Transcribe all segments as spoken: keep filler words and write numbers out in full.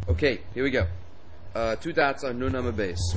Okay, here we go. Uh, two dots on Nun Amud Beis.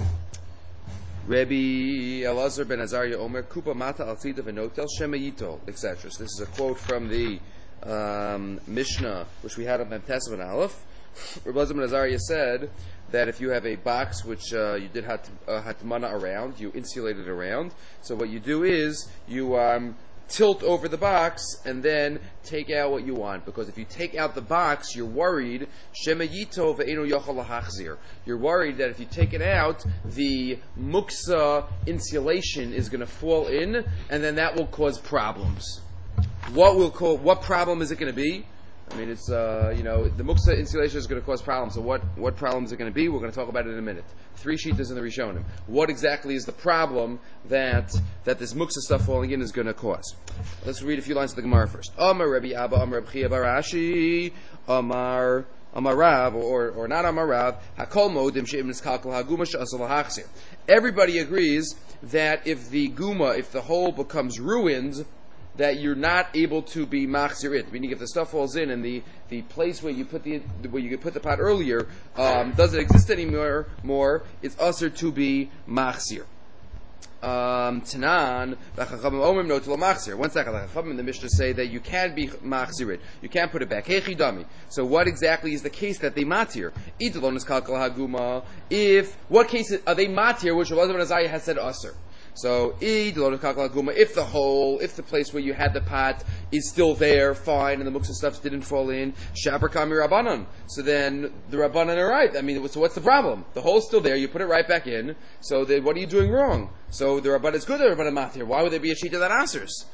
Rabbi Elazar ben Azariah Omer Kupa Mata Al Tzida V'Notel Shema Yitol, et cetera. So this is a quote from the um, Mishnah, which we had on Mem Tesvav and Aleph. Rabbi Elazar ben Azariah said that if you have a box which uh, you did hat, uh, hatmana around, you insulate it around. So what you do is you um, tilt over the box and then take out what you want. Because if you take out the box, you're worried Shema Yitov ve'eno yochal lahachzir. You're worried that if you take it out, the muksa insulation is going to fall in, and then that will cause problems. What will co- What problem is it going to be? I mean, it's, uh, you know, the muksa insulation is going to cause problems. So what, what problem is it going to be? We're going to talk about it in a minute. Three shittas in the Rishonim. What exactly is the problem that that this muksa stuff falling in is going to cause? Let's read a few lines of the Gemara first. Amar Rabbi Abba, Amar Rabbi Chia bar Ashi, Amar, Amar Rav, or, or not Amar Rav, Hakol modim she'im niskalkal haguma she'asal lahachzir. Everybody agrees that if the guma, if the hole becomes ruined, that you're not able to be machzir it. Meaning, if the stuff falls in and the, the place where you put the where you could put the pot earlier um, doesn't exist anymore, more it's usher to be machzir. Um, Tanan, v'chachamim omrim no telo machzir. One second, the chachamim in the Mishnah say that you can be machzir it. You can't put it back. Hechi dami. So, what exactly is the case that they matir? Idolon is kalkal haguma. If what case are they matir? Which Rabbi Azariah has said usher. So, if the hole, if the place where you had the pot is still there, fine, and the muksa stuff didn't fall in, shabar kami rabbanon. So then the rabbanon are right. I mean, so what's the problem? The hole's still there. You put it right back in. So then, what are you doing wrong? So the rabbanon is good. The rabbanon matir. Why would there be a shita that answers?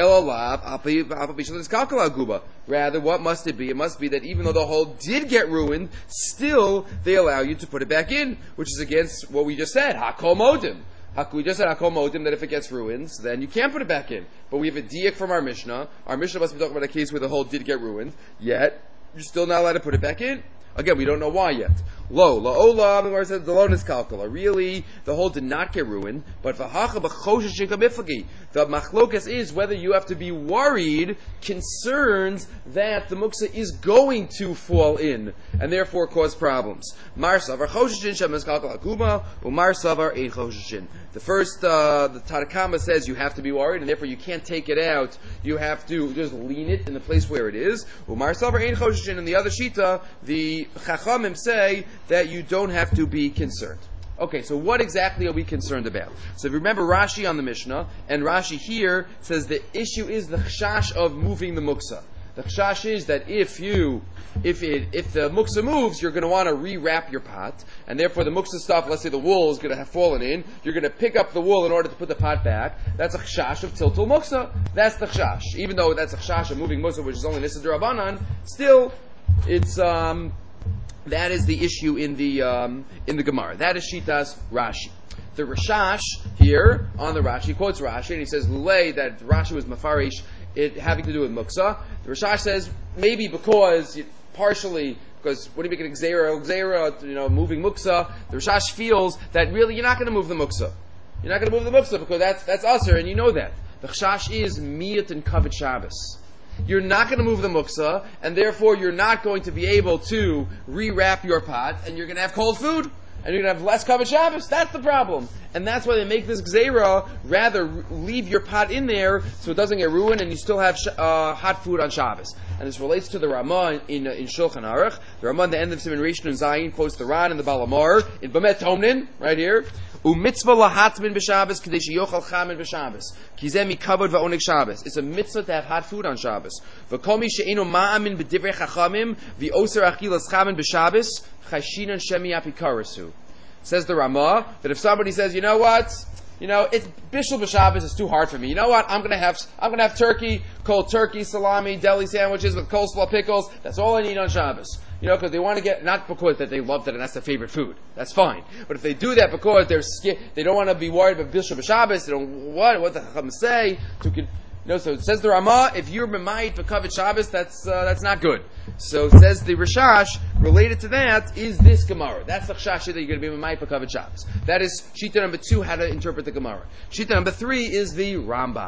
Rather, what must it be? It must be that even though the hole did get ruined, still they allow you to put it back in, which is against what we just said. Hakol modim. We just said Hakol modim that if it gets ruined, then you can't put it back in. But we have a diak from our Mishnah. Our Mishnah must be talking about a case where the hole did get ruined, yet you're still not allowed to put it back in. Again, we don't know why yet. Lo, la'olam, the Gemara says the loan is kalkala. Really, the hole did not get ruined, but v'hacha b'choshesh kamiflagi. The machlokas is whether you have to be worried, concerned that the muksa is going to fall in, and therefore cause problems. Mar savar chosheshin shemes kalkala guma, umar savar ein chosheshin. The first, uh, the Tanakama says you have to be worried, and therefore you can't take it out. You have to just lean it in the place where it is. Umar savar ein chosheshin, and the other shita, the Chachamim say that you don't have to be concerned. Okay, so what exactly are we concerned about? So if you remember Rashi on the Mishnah, and Rashi here says the issue is the chashash of moving the muksa. The chashash is that if you, if it, if the muksa moves, you're going to want to rewrap your pot, and therefore the muksa stuff, let's say the wool is going to have fallen in, you're going to pick up the wool in order to put the pot back. That's a chashash of tiltul muksa. That's the chashash. Even though that's a chashash of moving muksa, which is only Nisa D'Rabbanan, still, it's, um, that is the issue in the um, in the Gemara. That is Shitas Rashi. The Rashash here on the Rashi quotes Rashi and he says Lulei that Rashi was mafarish it having to do with muksa. The Rashash says maybe because partially because what do you make an gzeira gzeira you know moving muksa. The Rashash feels that really you're not going to move the muksa. You're not going to move the muksa because that's that's usher and you know that. The Rashash is miyat and kavod Shabbos. You're not going to move the muksa, and therefore you're not going to be able to rewrap your pot, and you're going to have cold food, and you're going to have less kavod Shabbos. That's the problem. And that's why they make this gzeira, rather leave your pot in there so it doesn't get ruined, and you still have uh, hot food on Shabbos. And this relates to the Ramah in, in, in Shulchan Aruch. The Ramah, in the end of Siman Rishon and Zayin, quotes the Ran and the Balamar, in Bamet Tomnin, right here. U'mitzvah lahatmin b'Shabbos k'dei sheyochal chamin b'Shabbos kizeh mikavod va'onik Shabbos. It's a mitzvah to have hot food on Shabbos. V'kol mi she'eino ma'amin b'divrei chachamim v'oser achilas chamin b'Shabbos chashinan shemi apikarasu. Says the Ramah that if somebody says, you know what, you know, it's Bishul b'Shabbos is too hard for me. You know what? I'm gonna have I'm gonna have turkey, cold turkey, salami, deli sandwiches with coleslaw pickles. That's all I need on Shabbos. You know, because they want to get, not because that they love that and that's their favorite food. That's fine. But if they do that because they're scared, they don't want to be worried about Bishul b'Shabbos, they don't, what, what the Chacham say, to, you know, so it says the Ramah, if you're Memayit for Kavod Shabbos, that's, uh, that's not good. So it says the Rashash, related to that, is this Gemara. That's the Rashash that you're going to be Memayit for Kavod Shabbos. That is Shita number two, how to interpret the Gemara. Shita number three is the Rambam.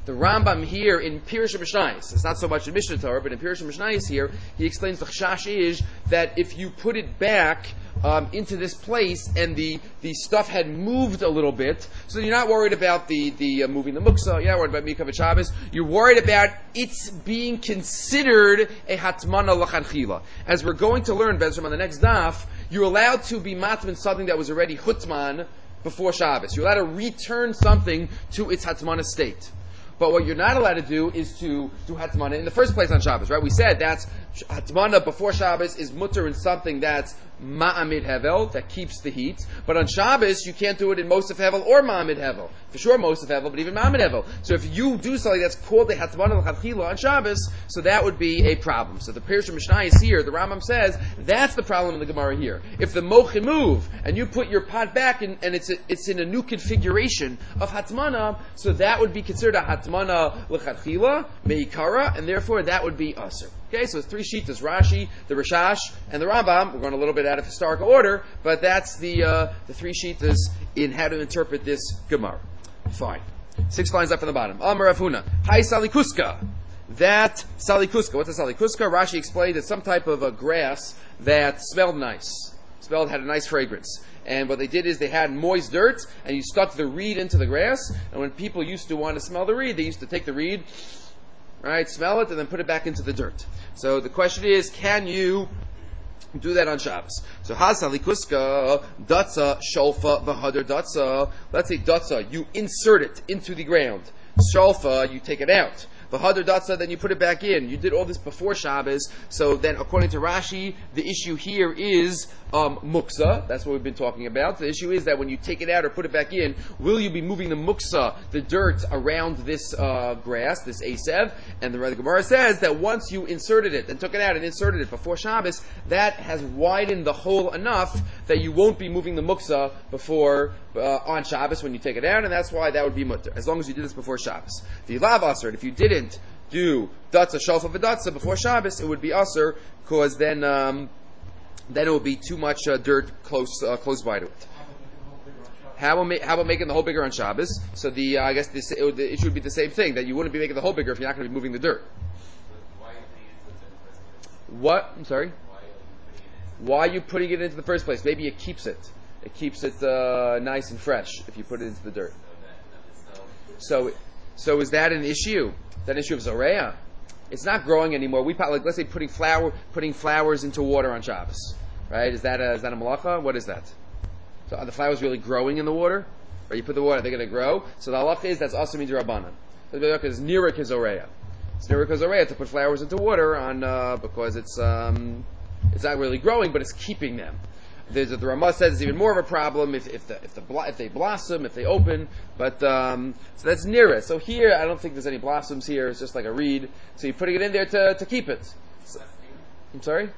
The Rambam here in Pirush Mishnayos, it's not so much in Mishnah Torah, but in Pirush Mishnayos here, he explains the chashash is that if you put it back um, into this place and the, the stuff had moved a little bit, so you're not worried about the, the uh, moving the muksa, you're not worried about Mikvah Shabbos, you're worried about it's being considered a hatmana l'chadchila. As we're going to learn, Bezram, on the next daf, you're allowed to be matman something that was already hutman before Shabbos. You're allowed to return something to its hatmana state. But what you're not allowed to do is to do hatmana in the first place on Shabbos, right? We said that's hatmana before Shabbos is mutter in something that's ma'amid hevel, that keeps the heat. But on Shabbos, you can't do it in Mosef hevel or ma'amid hevel. For sure Mosef hevel, but even ma'amid hevel. So if you do something that's called a hatmana l'chadchila on Shabbos, so that would be a problem. So the Pirush Mishnah is here, the Rambam says, that's the problem in the Gemara here. If the mochi move, and you put your pot back in, and it's a, it's in a new configuration of hatmana, so that would be considered a hatmana l'chadchila, meikara, and therefore that would be aser. Okay, so it's three shittas, Rashi, the Rashash, and the Rambam. We're going a little bit out of historical order, but that's the uh, the three shittas in how to interpret this Gemara. Fine. Six lines up from the bottom. Amar Rav Huna. Hi salikuska. That salikuska. What's a salikuska? Rashi explained it's some type of a grass that smelled nice. Smelled, had a nice fragrance. And what they did is they had moist dirt, and you stuck the reed into the grass, and when people used to want to smell the reed, they used to take the reed, right, smell it, and then put it back into the dirt. So the question is, can you do that on Shabbos? So hasalikuska datsa sholfa v'hadar datsa. Let's say datsa, you insert it into the ground. Sholfa, you take it out. V'hadar datsa, then you put it back in. You did all this before Shabbos. So then, according to Rashi, the issue here is um, muksa. That's what we've been talking about. The issue is that when you take it out or put it back in, will you be moving the muksa, the dirt, around this uh, grass, this asev? And the Gemara says that once you inserted it and took it out and inserted it before Shabbos, that has widened the hole enough that you won't be moving the muksa before uh, on Shabbos when you take it out, and that's why that would be mutter, as long as you did this before Shabbos. If you lav aser, if you didn't do datsa shalfa v'datsa before Shabbos, it would be aser, because then um, then it would be too much uh, dirt close uh, close by to it. How about, ma- how about making the hole bigger on Shabbos? So the uh, I guess this, it would, the issue would be the same thing, that you wouldn't be making the hole bigger if you're not going to be moving the dirt. What? I'm sorry? Why are you putting it into the first place? Maybe it keeps it. It keeps it uh, nice and fresh if you put it into the dirt. So, so is that an issue? Is that an issue of Zoreya? It's not growing anymore. We like let's say putting flower putting flowers into water on Shabbos, right? Is that a, is that a malacha? What is that? So are the flowers really growing in the water? Or you put the water, they're going to grow? So the halacha is that's also means rabbanan. So the halacha is nira kizoreya. It's nira kizoreya to put flowers into water on uh, because it's um, it's not really growing, but it's keeping them. There's, the Ramah says it's even more of a problem if, if the if the if they blossom, if they open. But um, so that's nira. So here, I don't think there's any blossoms here. It's just like a reed. So you're putting it in there to to keep it. So, I'm sorry.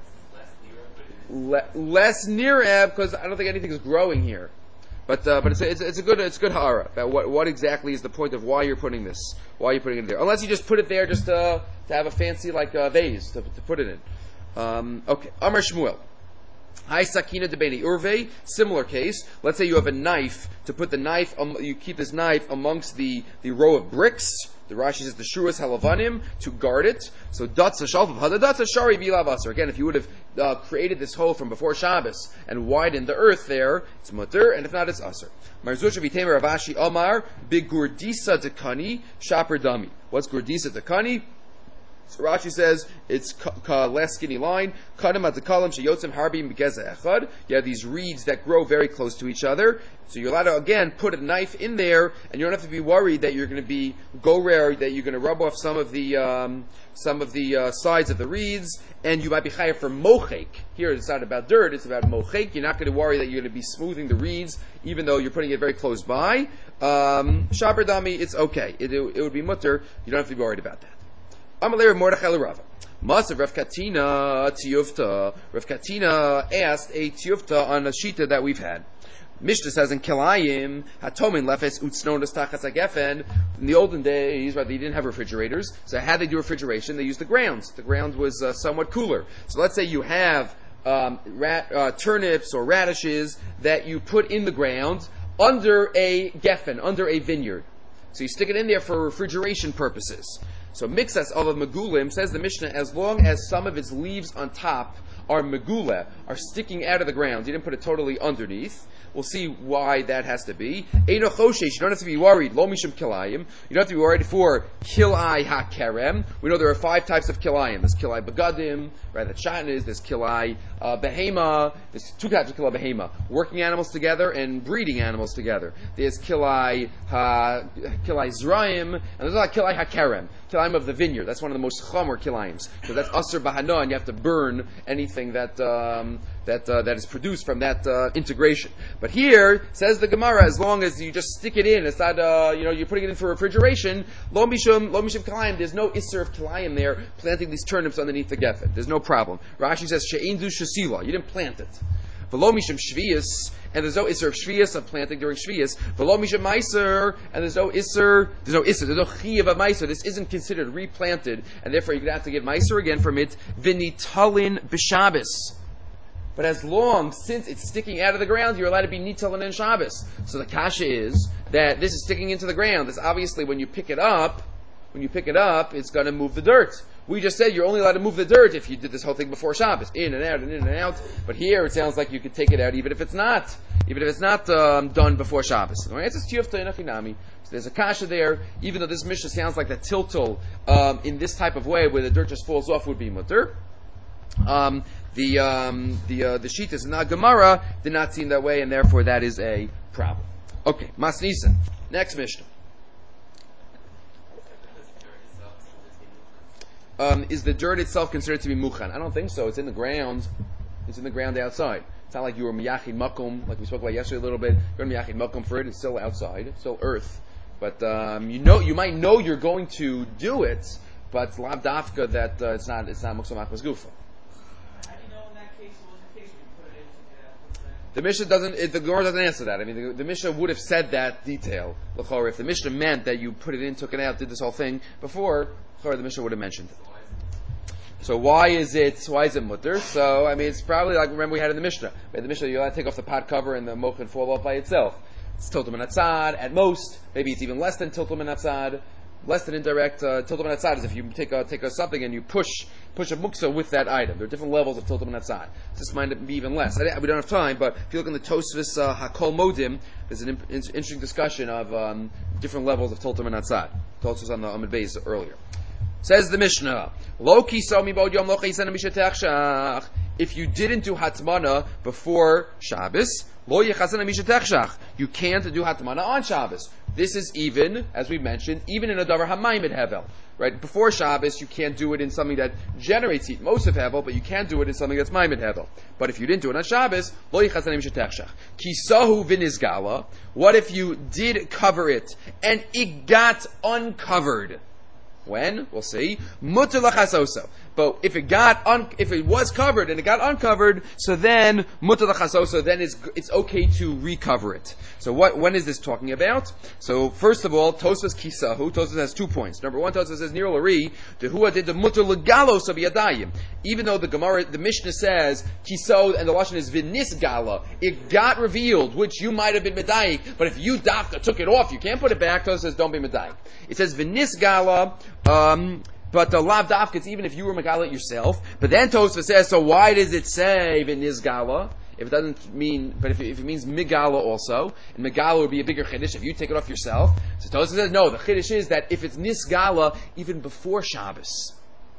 Le- less nira because I don't think anything is growing here. But uh, but it's a, it's, it's a good it's good hara about what what exactly is the point of why you're putting this, why you're putting it there. Unless you just put it there just to to have a fancy like uh, vase to to put it in. Um, okay, Amar Shmuel. Hi Sakina Debeni Urve, similar case. Let's say you have a knife, to put the knife, um, you keep this knife amongst the, the row of bricks. The Rashi says the Shuras Halavanim, to guard it. So Datsa Shalf of Hada Datsa Shari Bilavasar. Again, if you would have uh, created this hole from before Shabbos and widened the earth there, it's mutter, and if not, it's aser. Marzusha Vitemer Ravashi Omar, Big Gurdisa Dekani, Shaper Dami. What's Gurdisa Dekani? So Rashi says it's ka, ka, less skinny line. Kadam atakalim sheyotzim harbim begeza echad. You have these reeds that grow very close to each other. So you're allowed to again put a knife in there, and you don't have to be worried that you're going to be go rare, that you're going to rub off some of the um, some of the uh, sides of the reeds, and you might be chayav for mochek. Here it's not about dirt; it's about mochek. You're not going to worry that you're going to be smoothing the reeds, even though you're putting it very close by. Um, Shaper dami, it's okay. It, it, it would be mutter. You don't have to be worried about that. Amalei Mordechai l'Rava. Masav Rav Katina tiyufta. Rav Katina asked a tiyufta on a shita that we've had. Mishnah says in Kilayim, Hatomin lefes utznonas tachas hagefen. In the olden days, right, they didn't have refrigerators. So how they do refrigeration? They used the ground. The ground was uh, somewhat cooler. So let's say you have um, rat, uh, turnips or radishes that you put in the ground under a geffen, under a vineyard. So you stick it in there for refrigeration purposes. So mixas of megulim, says the Mishnah, as long as some of its leaves on top are megula, are sticking out of the ground. You didn't put it totally underneath. We'll see why that has to be. Eino choshesh, you don't have to be worried. Lo mishum kilayim. You don't have to be worried for kilai hakerem. We know there are five types of kilayim. There's kilai begadim, right? That shatan is. There's kilai uh, behema. There's two types of kilai behema: working animals together and breeding animals together. There's kilai ha, kilai zraim, and there's like kilai hakerem, kilayim of the vineyard. That's one of the most chomer kilayim. So that's aser bahana, and you have to burn anything that um, that uh, that is produced from that uh, integration. But here, says the Gemara, as long as you just stick it in, it's not, uh, you know, you're putting it in for refrigeration, lo mishum, lo mishum kilayim, there's no isser of kilayim there, planting these turnips underneath the geffen. There's no problem. Rashi says, she'ein du shasila, you didn't plant it. V'lo mishum shviyas, and there's no isser of shviyas, of planting during shviyas. V'lo mishum meiser, and there's no isser, there's no isser, there's no chiyav of meiser. This isn't considered replanted, and therefore you're going to have to get meiser again from it, v'nitalin b'shabes. But as long, since it's sticking out of the ground, you're allowed to be nitalin and Shabbos. So the kasha is that this is sticking into the ground. This obviously, when you pick it up, when you pick it up, it's going to move the dirt. We just said you're only allowed to move the dirt if you did this whole thing before Shabbos, in and out and in and out. But here it sounds like you could take it out even if it's not, even if it's not um, done before Shabbos. So there's a kasha there, even though this Mishnah sounds like the tiltal um, in this type of way, where the dirt just falls off, would be mutter. Um, the um, the uh, the Shitas in the Gemara did not seem that way, and therefore that is a problem. Okay, Mas Nisan. Next Mishnah. Um, is the dirt itself considered to be muchan? I don't think so. It's in the ground. It's in the ground outside. It's not like you were miyachid makom, like we spoke about yesterday a little bit. You're miyachid makom for it. It's still outside. It's still earth. But um, you know, you might know you're going to do it, but it's lav dafka that uh, it's not. It's not muksam akwas gufa. The Mishnah doesn't. It, the Gemara doesn't answer that. I mean, the, the Mishnah would have said that detail. L'chorah, if the Mishnah meant that you put it in, took it out, did this whole thing before, l'chorah, the Mishnah would have mentioned it. So why is it? Why is it mutter? So I mean, it's probably like remember we had in the Mishnah. In the Mishnah, you're allowed to take off the pot cover and the mocha would fall off by itself. It's tiltum and atzad at most. Maybe it's even less than tiltum and atzad. Less than indirect uh, tiltum and atzad is if you take a, take a something and you push push a muksa with that item. There are different levels of tiltum and atzad. This might be even less. I, we don't have time, but if you look in the Tosfos uh, Hakol Modim, there's an in, in, interesting discussion of um, different levels of tiltum and atzad. Tosfos on the Amud Beis earlier. Says the Mishnah, Lo kiso mibod yom lo chayisen mishatech. If you didn't do hatmana before Shabbos, lo yechasen mishatech shach. You can't do hatmana on Shabbos. This is even, as we mentioned, even in a davar hamayimid hevel. Right? Before Shabbos, you can't do it in something that generates heat, most of hevel, but you can do it in something that's maimid hevel. But if you didn't do it on Shabbos, lo yechasen mishatech shach. Kisahu vinizgala. What if you did cover it and it got uncovered? When? We'll see. Mutter lachasoso. But if it got un- if it was covered and it got uncovered, so then mutter lachasoso, then it's it's okay to recover it. So what when is this talking about? So first of all, Tosfos kisahu. Tosfos has two points. Number one, Tosfos says nir lari tehua did the mutter legalos of yadayim. Even though the Gemara, the Mishnah says kiso and the lashon is vinis gala, it got revealed, which you might have been medayik. But if you dafka took it off, you can't put it back. Tosfos says don't be medayik. It says vinis gala. Um, but the lav dafka, it's even if you were megala it yourself. But then Tosfos says, so why does it say v'nizgala? If it doesn't mean, but if it, if it means migala also, and migala would be a bigger chiddush if you take it off yourself. So Tosfos says, no, the chiddush is that if it's nisgala, even before Shabbos,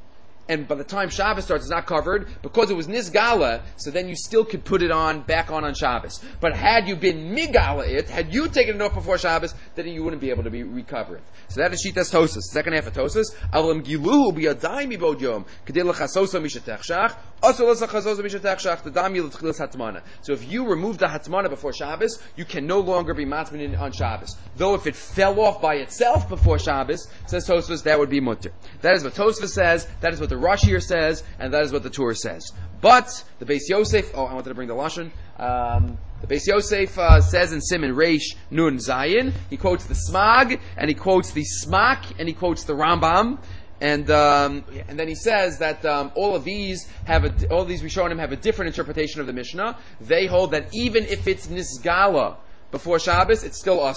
and by the time Shabbos starts, it's not covered, because it was nisgala, so then you still could put it on, back on on Shabbos. But had you been migala it, had you taken it off before Shabbos, then you wouldn't be able to be recover it. So that is Shitas Tosfos. Second half of Tosfos, Avam Giluhu biyadai mibod yom, kedei lechasosa mishatech shach, also lechasosa mishatech shach, the dami l'tchilas hatmana. So if you remove the hatmana before Shabbos, you can no longer be matmin on Shabbos. Though if it fell off by itself before Shabbos, says Tosfos, that would be mutter. That is what Tosfos says, that is what the Rashi here says, and that is what the Torah says. But the Beis Yosef, oh, I wanted to bring the lashon. Um, the Beis Yosef uh, says in Siman Reish Nun Zayin, he quotes the Smag, and he quotes the Smak, and he quotes the Rambam, and um, and then he says that um, all of these have a, all of these Rishonim have a different interpretation of the Mishnah. They hold that even if it's Nisgala before Shabbos, it's still Asr.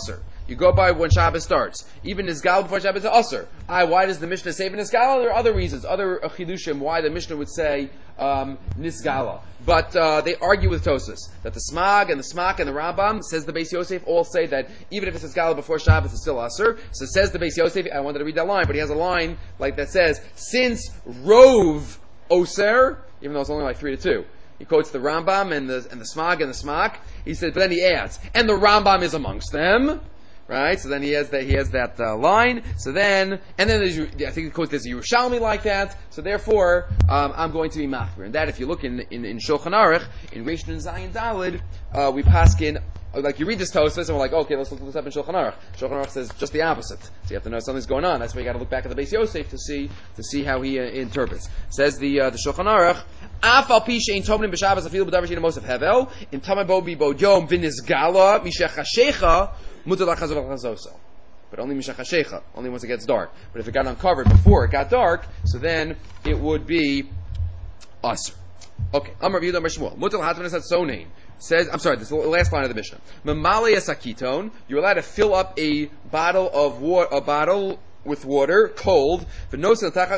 You go by when Shabbos starts. Even Nizgal before Shabbos is Asr. I, why does the Mishnah say Nizgala? There are other reasons, other chidushim why the Mishnah would say um, Nizgala. But uh, they argue with Tosas that the Smag and the Smak and the Rambam, says the Beis Yosef, all say that even if it's Nizgala before Shabbos, it's still Asr. So says the Beis Yosef, I wanted to read that line, but he has a line like that says, since Rov Oser, even though it's only like three to two, he quotes the Rambam and the and the Smag and the Smak. He said, but then he adds, and the Rambam is amongst them, right? So then he has that he has that uh, line. So then, and then there's, I think he quotes there's a Yerushalmi like that. So therefore, um, I'm going to be machmir. And that, if you look in in, in Shulchan Aruch in Reish Nun Zayin Dalid, uh, we paskin. Like you read this Tosfos and we're like, okay, let's look this up in Shulchan Aruch. Shulchan Aruch says just the opposite. So you have to know something's going on. That's why you got to look back at the Beis Yosef to see to see how he uh, interprets. Says the uh, the Shulchan Aruch, Af al pi shein tomnim b'Shabbos afilu b'davar shein mosef hevel in tamei bo bi bo yom v'nizgala mishachashecha mutar lachazov lachazoso. But only mishachashecha, only once it gets dark. But if it got uncovered before it got dark, so then it would be asr. Okay, Amar Yehuda Amar Shmuel mutar lahatmanis at sonein. Says, I'm sorry, this is the last line of the Mishnah. Mamali sakiton, you're allowed to fill up a bottle of water, a bottle with water, cold, and you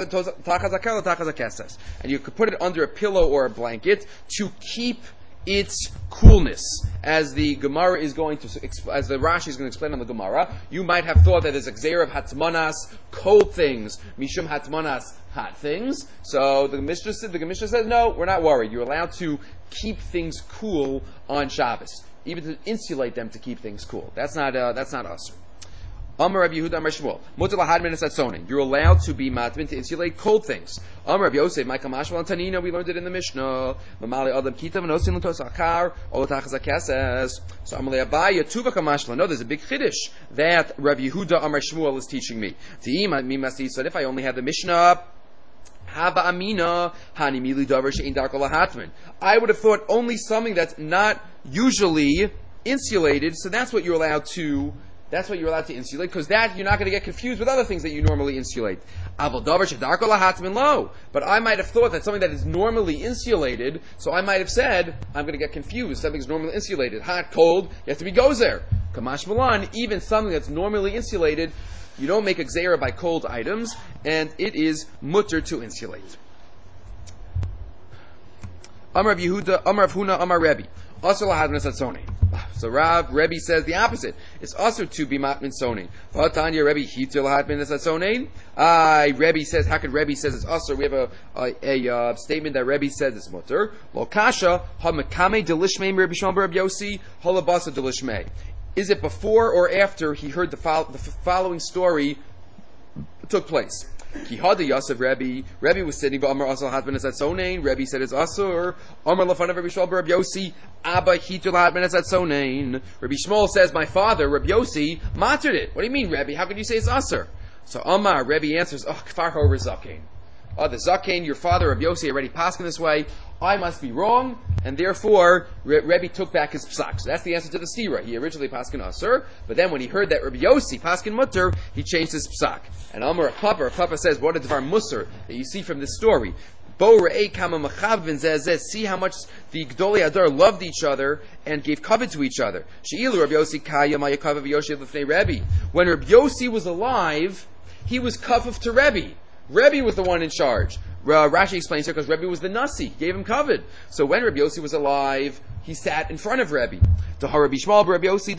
could put it under a pillow or a blanket to keep its coolness. As the Gemara is going to, as the Rashi is going to explain on the Gemara, you might have thought that there's a gzeira of hatmanas, cold things, mishum hatmanas, hot things. So the Mishnah said, the Mishnah says, no, we're not worried. You're allowed to keep things cool on Shabbos, even to insulate them to keep things cool. That's not uh, that's not us. Amar Rabbi Yehuda Amar Shmuel, mutar lahadmin esatzonin. You're allowed to be matmin to insulate cold things. Amar Rabbi Yosef, Ma'ika Mashval and Tanina. We learned it in the Mishnah. Mamali adam kitav nosin l'tos akar olotachas akeses. So Amar Abaya tuva kamashval. No, there's a big chiddush that Rabbi Yehuda Amar Shmuel is teaching me. Ti'im mi masi. So if I only have the Mishnah. Haba Amina, Hani Mili Davar Shein Darko Lahatman. I would have thought only something that's not usually insulated, so that's what you're allowed to that's what you're allowed to insulate, because that you're not going to get confused with other things that you normally insulate. Aval Davar Shedarko Lahatman lo. But I might have thought that something that is normally insulated, so I might have said, I'm going to get confused. Something's normally insulated. Hot, cold, you have to be gozer. Kamash Malan, even something that's normally insulated, you don't make a gzeira by cold items, and it is mutter to insulate. Amar Rav Yehuda, Amar Rav Huna, Amar Rebbe. Also lahadmin satzoni. So Rav Rebbe says the opposite. It's also to be matmin sonin. Vatanya Rebbe hitir lahadmin satzoni. I Rebbe says, how could Rebbe says it's also? We have a a, a uh, statement that Rebbe says it's mutter. Lo kasha ha mekame delishmei Rebbe Shmuel Rebbe Yossi halabasa delishmei. Is it before or after he heard the, fo- the f- following story took place? Kihada Yosef Rebbe. Rebbe was sitting, but Amar Asal Hatman is at Sonain. Rebbe said it's Asur. Amar Lafanav Rebbe Shmuel Rebbe Yossi. Abba Hitul Hatman is at Sonain. Rebbe Shmuel says, my father, Rebbe Yossi, mattered it. What do you mean, Rebbe? How could you say it's Asur? So Amar, Rebbe answers, oh, Kfar Hover Zakein. Oh, the Zakein, your father, Rebbe Yossi, already passed in this way. I must be wrong, and therefore Re- Rebbe took back his psak. So that's the answer to the stira. He originally paskin asur, but then when he heard that Rebbe Yossi paskin mutter, he changed his psak. And Amar Papa, Papa says, what a dvar musar that you see from this story. Bo re'ei kama machavin zeh see how much the Gdolei Adar loved each other and gave covet to each other. She'ilu Rebbe Yossi kaya ma'yakav v'yoshev l'fnei Rebbe. When Rebbe Yossi was alive, he was kafuf to Rebbe. Rebbe was the one in charge. Uh, Rashi explains here because Rebbe was the Nasi, gave him covet. So when Rebbe Yossi was alive, he sat in front of Rebbe. To Rabbi Shmuel, Rebbe Yossi, the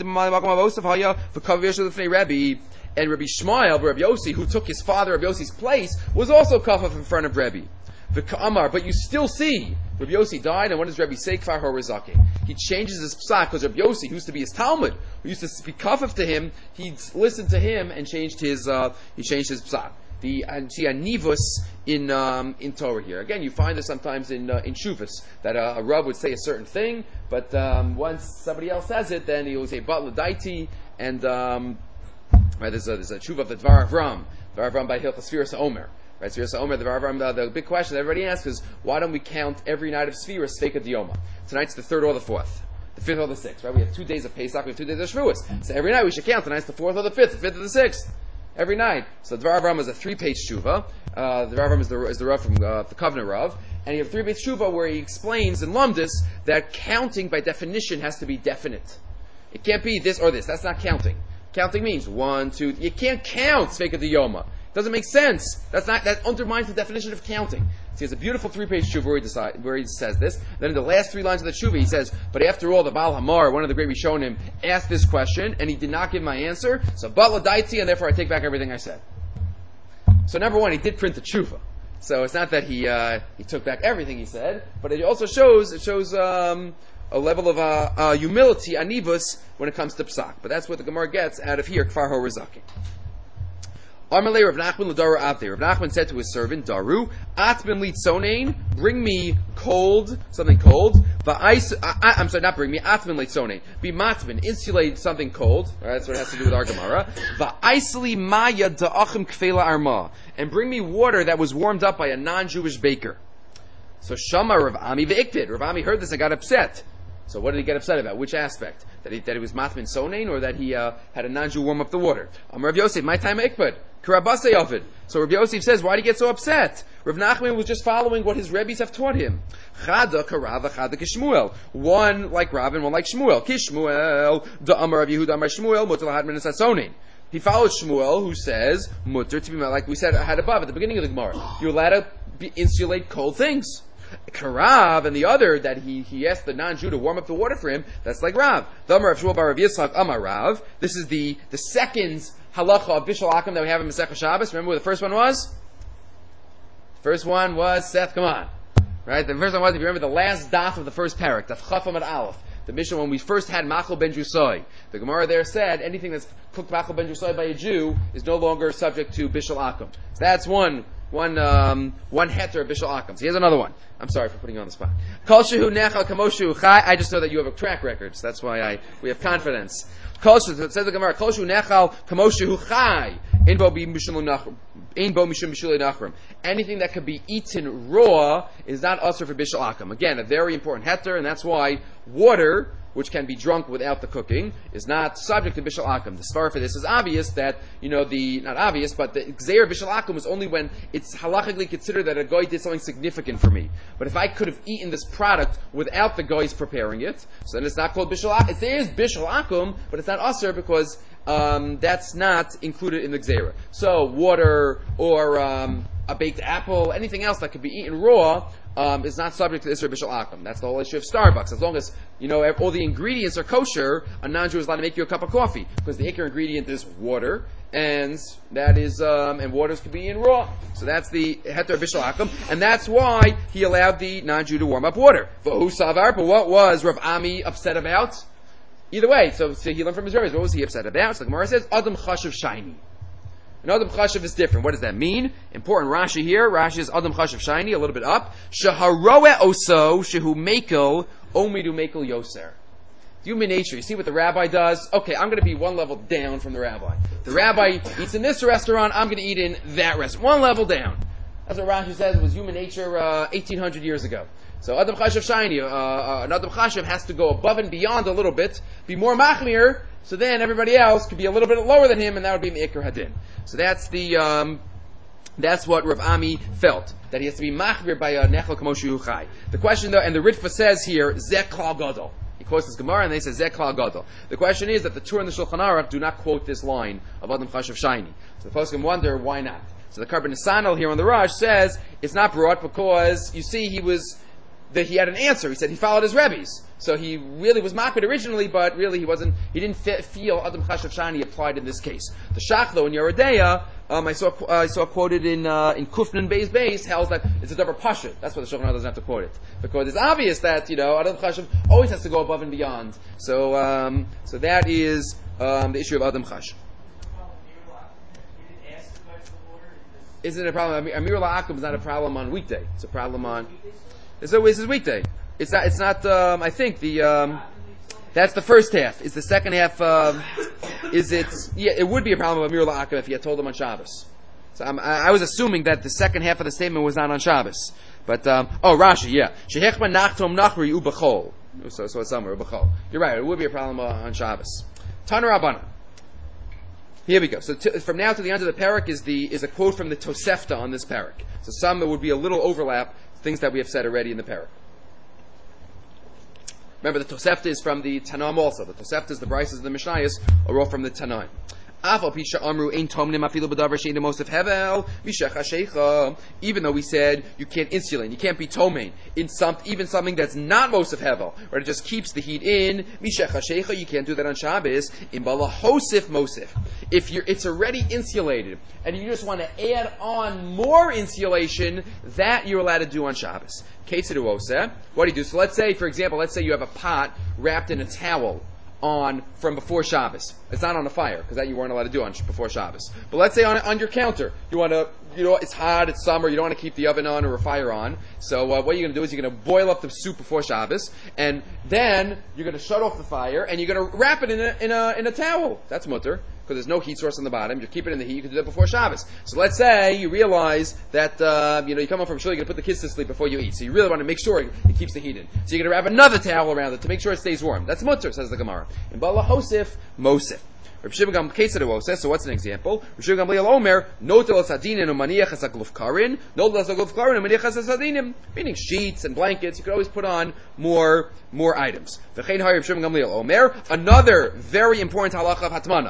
for covet Yosef Rebbe, and Rabbi Shmuel, Rebbe Yossi, who took his father Rebbe Yossi's place, was also kafaf in front of Rebbe. The Ka'amar, but you still see Rebbe Yossi died, and what does Rebbe say? Kfar Horizake. He changes his psak because Rebbe Yossi, who used to be his Talmud, who used to speak kafaf to him, he listened to him and changed his uh, he changed his psak. The and see a nivus in um, in Torah here. Again, you find this sometimes in uh, in shuvas that uh, a rav would say a certain thing, but um, once somebody else says it, then he will say batla daiti, and um, right, there's a there's a shuva of the Dvar Avram, Dvar Avram by Hilchas Sfiras Omer. Right, Sfiras Omer, the Dvar Avram. The, the big question that everybody asks is, why don't we count every night of Sfiras Steika Dioma? Tonight's the third or the fourth. The fifth or the sixth, right? We have two days of Pesach, we have two days of Shavuos. So every night we should count. Tonight's the fourth or the fifth, the fifth or the sixth. Every night. So the Dvar Avram is a three-page tshuva. Uh, the Dvar Avram is the, is the Rav from uh, the Covenant Rav. And you have three-page tshuva where he explains in Lumdis that counting by definition has to be definite. It can't be this or this. That's not counting. Counting means one, two. You can't count Sveika Diyoma. Doesn't make sense. That's not. That undermines the definition of counting. So he has a beautiful three-page tshuva where he, decide, where he says this. Then in the last three lines of the tshuva, he says, "But after all, the Baal Hamar, one of the great Rishonim, asked this question, and he did not give my answer. So Batla Daiti, and therefore I take back everything I said." So number one, he did print the tshuva. So it's not that he uh, he took back everything he said, but it also shows it shows um, a level of uh, uh, humility, anivus, when it comes to psak. But that's what the Gemara gets out of here, Kfar Ho Rizaki. Amalei Rav Nachman l'Daru Avdei. Rav Nachman said to his servant Daru, "Atman litzonein, bring me cold, something cold. Va'ais, I, I'm sorry, not bring me. Atman litzonein, be matman, insulate something cold. All right, that's what it has to do with our Gemara. Va'aisli maya da'achim kfela arma, and bring me water that was warmed up by a non-Jewish baker." So Shama Rav Ami ve'ikted. Rav Ami heard this and got upset. So what did he get upset about? Which aspect? That he, that he was matman sonein, or that he uh, had a non-Jew warm up the water? Um, Rav Yosef, my time ikbad. Karabase Ovid. So Rav Yosef says, why did he get so upset? Rav Nachman was just following what his Rebbes have taught him. Chada karava, chada kishmuel. One like Rav and one like Shmuel. Kishmuel, da amar Rav Yehuda amar Shmuel, mutar lahad min asasonin. He followed Shmuel, who says, mutar to be like we said had above at the beginning of the Gemara. You're allowed to be, insulate cold things. Karav, and the other that he, he asked the non-Jew to warm up the water for him, that's like Rav. The Amar of Shmuel bar Rav Yitzchak Amar Rav. This is the, the second halacha of Bishul Akum that we have in Masechah Shabbos. Remember what the first one was? The first one was Seth, come on. Right? The first one was, if you remember, the last daf of the first parak, Daf Chafam at Aleph. The Mishnah, when we first had Machal ben Drusai, the Gemara there said anything that's cooked Machal ben Drusai by a Jew is no longer subject to Bishul Akum. So that's one One um, one heter of Bishul Akum. So here's another one. I'm sorry for putting you on the spot. Kol shehu nechal kamoshu chai. I just know that you have a track record, so that's why I we have confidence. Kol shehu, says the Gemara, Kol shehu nechal kamoshu chai. Ein bo mishum nachrim. Ein bo mishum bishulei nachrim. Anything that could be eaten raw is not usher for Bishul Akum. Again, a very important heter, and that's why water, which can be drunk without the cooking, is not subject to Bishul Akum. The svar for this is obvious that, you know, the, not obvious, but the Gzeir Bishul Akum is only when it's halachically considered that a goy did something significant for me. But if I could have eaten this product without the goy's preparing it, so then it's not called Bishul Akum. It is Bishul Akum, but it's not usher because um, that's not included in the Gzeir. So, water or um, a baked apple, anything else that could be eaten raw, Um, is not subject to Isra Bishul Akum. That's the whole issue of Starbucks. As long as, you know, all the ingredients are kosher, a non-Jew is allowed to make you a cup of coffee. Because the ikar ingredient is water, and that is, um, and waters can be eaten raw. So that's the Heter Bishul Akum, and that's why he allowed the non-Jew to warm up water. V'hu Savar, but what was Rav Ami upset about? Either way, so, so he learned from his Rebbe. What was he upset about? So the Gemara says, Adam Chashav Shiny. And Adam Chashav is different. What does that mean? Important Rashi here. Rashi is Adam Chashav Shiny, a little bit up. Shaharoe oso shehu mekel omidu mekel yoser. Human nature. You see what the rabbi does? Okay, I'm going to be one level down from the rabbi. The rabbi eats in this restaurant, I'm going to eat in that restaurant. One level down. That's what Rashi says. It was human nature uh, eighteen hundred years ago. So Adam Chashav Shiny, uh, uh, an Adam Chashav has to go above and beyond a little bit, be more machmir, so then everybody else could be a little bit lower than him, and that would be Me'ikr Hadin. So that's the, um, that's what Rav Ami felt, that he has to be machmir by a nechel kamoshu chai. The question though, and the Ritva says here, Zeh Klal Gadol. He quotes this Gemara, and they say Zeh Klal Gadol. The question is that the Torah and the Shulchan Aruch do not quote this line of Adam Chashav Shiny. So the poskim wonder, why not? So the Karban Nisanel here on the Rush says, it's not brought because, you see, he was, that he had an answer. He said he followed his Rebbe's. So he really was makbid originally, but really he wasn't, he didn't fe- feel Adam Chashav Shani applied in this case. The Shach, though, in Yerodeya, um, I saw uh, I saw quoted in uh, in Kufnan Beis Beis, tells that it's a double pasha. That's why the Shulchan Aruch doesn't have to quote it. Because it's obvious that, you know, Adam Chashav always has to go above and beyond. So, um, so that is um, the issue of Adam Chashav. Isn't it a problem? Amir La'akum is not a problem on weekday. It's a problem on... It's always his weekday. It's not. It's not. Um, I think the. Um, that's the first half. Is the second half? Um, is it? Yeah, it would be a problem of Amir La'akim if he had told him on Shabbos. So I'm, I, I was assuming that the second half of the statement was not on Shabbos. But um, oh, Rashi, yeah. Shehechma nachtom nachri ubachol. So so it's somewhere ubachol. You're right. It would be a problem uh, on Shabbos. Tana Rabbana. Here we go. So to, from now to the end of the parak is the is a quote from the Tosefta on this parak. So some there would be a little overlap. Things that we have said already in the parak. Remember, the Tosefta is from the Tanaim also. The Tosefta is the Brises of the Mishnayos are all from the Tanaim. Even though we said you can't insulate, you can't be tomain in some, even something that's not Mosef Hevel, or it just keeps the heat in. You can't do that on Shabbos. In Balahosif Mosef, if you're, it's already insulated, and you just want to add on more insulation, that you're allowed to do on Shabbos. What do you do? So let's say, for example, let's say you have a pot wrapped in a towel on from before Shabbos. It's not on a fire because that you weren't allowed to do on before Shabbos. But let's say on on your counter, you want to, you know, it's hot, it's summer, you don't want to keep the oven on or a fire on. So uh, what you're going to do is you're going to boil up the soup before Shabbos, and then you're going to shut off the fire and you're going to wrap it in a in a in a towel. That's mutter, because there's no heat source on the bottom. You're keeping it in the heat. You can do that before Shabbos. So let's say you realize that uh, you know you come home from shul, you're going to put the kids to sleep before you eat. So you really want to make sure it, it keeps the heat in. So you're going to wrap another towel around it to make sure it stays warm. That's mutter, says the Gemara. In Bala Hosif, Mosif. So what's an example? Meaning sheets and blankets. You could always put on more more items. Another very important halacha of hatmana.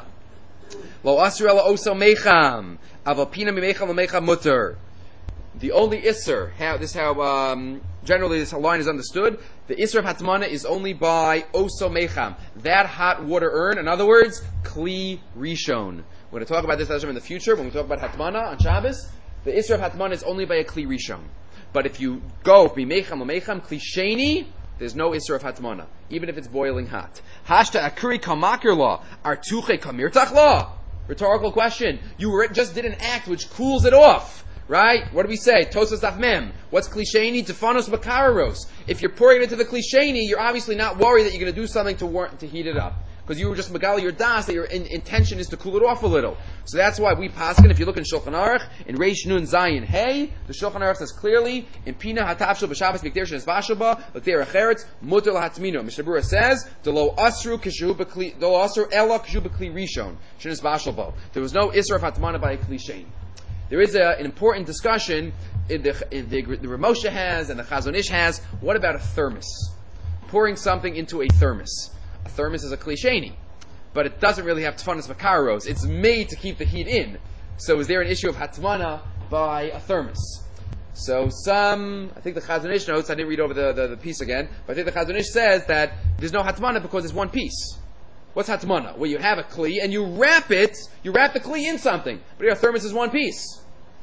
Lo asru ela oso mecham, aval pina mimecham lemecham mutter. The only isser, how this how um, generally this line is understood. The isser of hatmana is only by oso mecham, that hot water urn. In other words, kli rishon. We're going to talk about this in the future when we talk about hatmana on Shabbos. The isser of hatmana is only by a kli rishon. But if you go mimecham lemecham kli sheni, there's no isser of hatmana, even if it's boiling hot. Hashta akuri kamakir law, artuche kamirtach law. Rhetorical question. You just did an act which cools it off. Right? What do we say? Tosas daf mem. What's klisheni? Tefanos bakaros. If you're pouring it into the klisheni, you're obviously not worried that you're going to do something to war- to heat it up. Because you were just megali your das, that your in- intention is to cool it off a little. So that's why we paskin, if you look in Shulchan Aruch, in Reish Nun Zayin Hey, the Shulchan Aruch says clearly, in Pina Hatavshel B'Shabbos Mikdash and Esvashaba, L'Teir Acheretz, Mutter L'Hatmino. Mishnah Berurah says, D'lo Asru Kishu B'Kli, D'lo Asru Ela Kishu B'Kli Rishon, Shenis Bashalbo. There was no Isra of Hatmana by a Kli. There is a, an important discussion in the, in the, the Ramosha has and the Chazon Ish has. What about a thermos? Pouring something into a thermos. A thermos is a klisheni, but it doesn't really have tfanas vakaros. It's made to keep the heat in. So is there an issue of hatmana by a thermos? So some, I think the Chazon Ish notes, I didn't read over the, the, the piece again, but I think the Chazon Ish says that there's no hatmana because it's one piece. What's hatmana? Well, you have a kli and you wrap it, you wrap the kli in something, but your thermos is one piece.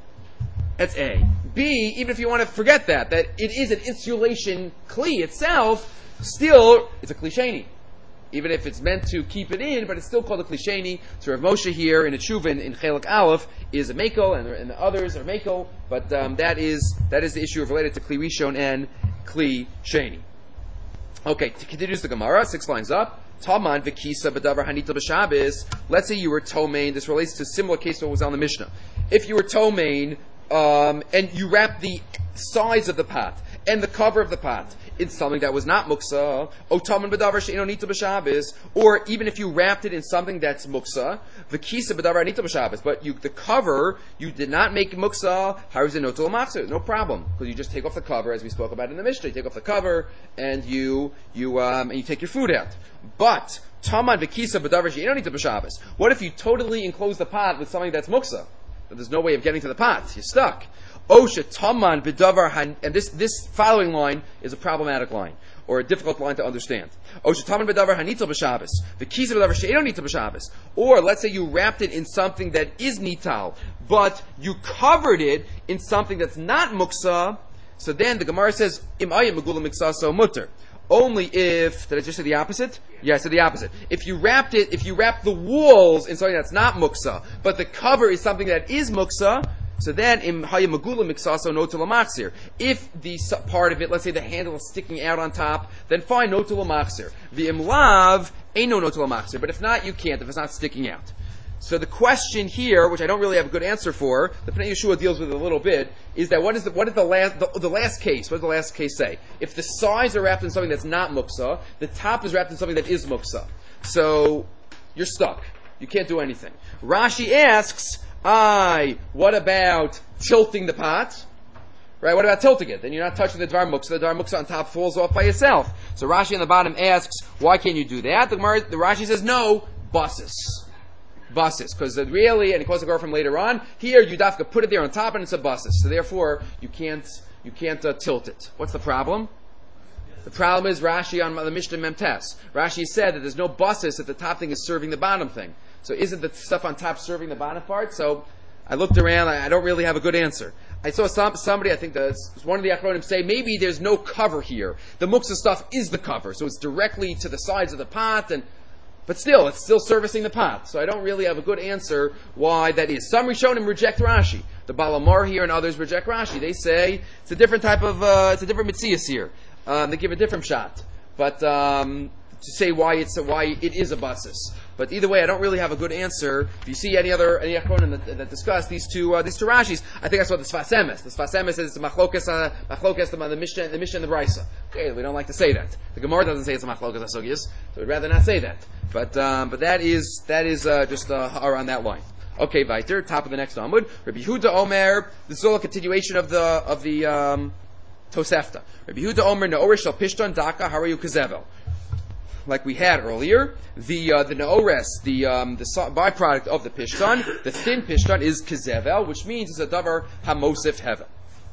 That's A. B, even if you want to forget that, that it is an insulation kli itself, still, it's a klisheni. Even if it's meant to keep it in, but it's still called a klisheni. So Rav Moshe here in a Tshuvin in Chelek Aleph is a mekel, and, and the others are mekel, but um, that is that is the issue related to kli rishon and kli sheni. Okay, to continues the Gemara, six lines up. Taman v'kisa b'davar hanita b'Shabbos. Let's say you were tomain. This relates to a similar case to what was on the Mishnah. If you were tomain, um, and you wrapped the sides of the pot and the cover of the pot in something that was not muksa, o taman b'davar she'eno nita b'Shabbos, or even if you wrapped it in something that's muksa, v'kisa b'davar hanita b'Shabbos, but you, the cover, you did not make muksa, harizin notel machzer, no problem, because you just take off the cover, as we spoke about in the Mishnah. You take off the cover and you you um, and you take your food out. But taman v'kisa b'davar she'eno nita b'Shabbos. What if you totally enclose the pot with something that's muksa? But there's no way of getting to the pot. You're stuck. Osha taman b'davar han, and this this following line is a problematic line or a difficult line to understand. Osha taman b'davar hanitel b'Shabbos, v'kisa b'davar she'eno nitel b'Shabbos. Or let's say you wrapped it in something that is nital, but you covered it in something that's not muksa. So then the Gemara says im ayim megula miksa so mutter. Only if, did I just say the opposite? Yeah, I said the opposite. If you wrapped it, if you wrapped the walls in something that's not muksa, but the cover is something that is muksa, so then, im hayam megula miksaso no telamaxir. If the part of it, let's say the handle is sticking out on top, then fine, no telamaxir. The imlav ain't no no telamaxir. But if not, you can't. If it's not sticking out. So the question here, which I don't really have a good answer for, the Pnei Yeshua deals with it a little bit, is that what is the what is the last the, the last case? What does the last case say? If the sides are wrapped in something that's not muksa, the top is wrapped in something that is muksa. So you're stuck. You can't do anything. Rashi asks, I, what about tilting the pot? Right? What about tilting it? Then you're not touching the Dvar Muksa. The Dvar Muksa on top falls off by itself. So Rashi on the bottom asks, why can't you do that? The, Gemara, the Rashi says, no, buses. Buses. Because really, and it goes to go from later on, here you dafka put it there on top and it's a buses. So therefore, you can't, you can't uh, tilt it. What's the problem? The problem is Rashi on the Mishnah Memtes. Rashi said that there's no buses if the top thing is serving the bottom thing. So isn't the stuff on top serving the bottom part? So I looked around, I, I don't really have a good answer. I saw some, somebody, I think that's one of the Achronim say, maybe there's no cover here. The muksa stuff is the cover, so it's directly to the sides of the pot, and but still, it's still servicing the pot. So I don't really have a good answer why that is. Some Rishonim reject Rashi. The Balamar here and others reject Rashi. They say it's a different type of, uh, it's a different mitzias here. Um, they give a different shot. But um, to say why it's a, why it is a basis. But either way, I don't really have a good answer. If you see any other any achronim that, that discuss these two uh, these two Rashis, I think that's what the Sfas Emes. The Sfas Emes says it's a machlokas, uh, machlokas the, the Mishnah, the Mishnah and the Brisa. Okay, we don't like to say that. The Gemara doesn't say it's a machlokas asugiyas, so we'd rather not say that. But um, but that is that is uh, just uh, around that line. Okay, weiter, top of the next Amud. Rabbi Yehuda Omer. This is all a continuation of the of the um, Tosefta. Rabbi Yehuda Omer Naorish al Pishton Daka Harayu Kazevel. Like we had earlier, the uh, the naores, the um, the byproduct of the pishtan, the thin pishtan is kezevel, which means it's a davar hamosif hevel.